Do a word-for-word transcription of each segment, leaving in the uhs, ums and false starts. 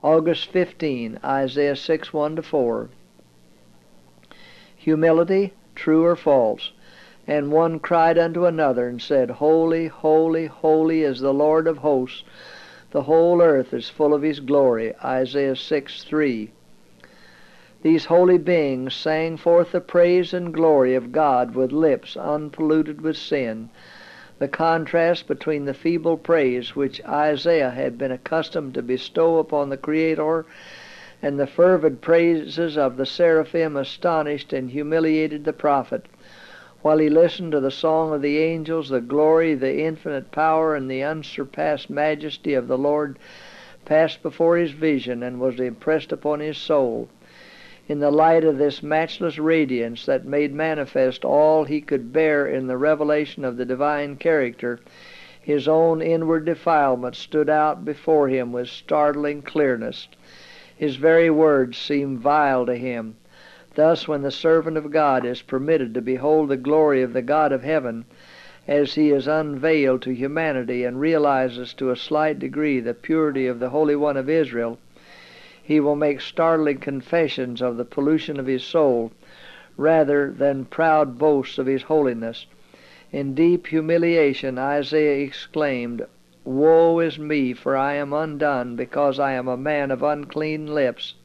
August fifteenth, Isaiah six, one to four. Humility, true or false? And one cried unto another, and said, Holy, holy, holy is the Lord of hosts. The whole earth is full of his glory. Isaiah six, three. These holy beings sang forth the praise and glory of God with lips unpolluted with sin. The contrast between the feeble praise which Isaiah had been accustomed to bestow upon the Creator and the fervid praises of the seraphim astonished and humiliated the prophet. While he listened to the song of the angels, the glory, the infinite power, and the unsurpassed majesty of the Lord passed before his vision and was impressed upon his soul. In the light of this matchless radiance that made manifest all he could bear in the revelation of the divine character, his own inward defilement stood out before him with startling clearness. His very words seemed vile to him. Thus, when the servant of God is permitted to behold the glory of the God of heaven, as he is unveiled to humanity and realizes to a slight degree the purity of the Holy One of Israel, he will make startling confessions of the pollution of his soul, rather than proud boasts of his holiness. In deep humiliation Isaiah exclaimed, Woe is me, for I am undone, because I am a man of unclean lips.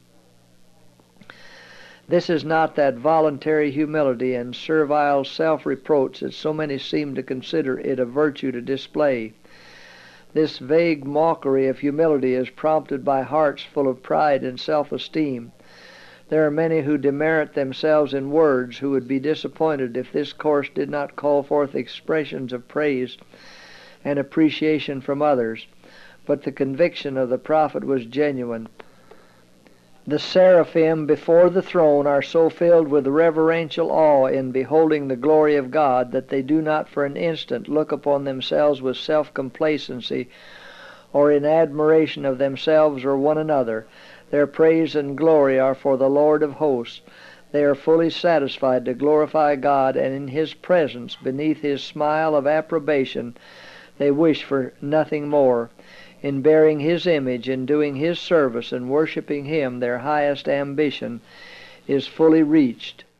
This is not that voluntary humility and servile self-reproach that so many seem to consider it a virtue to display. This vague mockery of humility is prompted by hearts full of pride and self-esteem. There are many who demerit themselves in words who would be disappointed if this course did not call forth expressions of praise and appreciation from others. But the conviction of the prophet was genuine. The seraphim before the throne are so filled with reverential awe in beholding the glory of God that they do not for an instant look upon themselves with self-complacency or in admiration of themselves or one another. Their praise and glory are for the Lord of hosts. They are fully satisfied to glorify God, and in His presence, beneath His smile of approbation, they wish for nothing more. In bearing His image, in doing His service, and worshiping Him, their highest ambition is fully reached.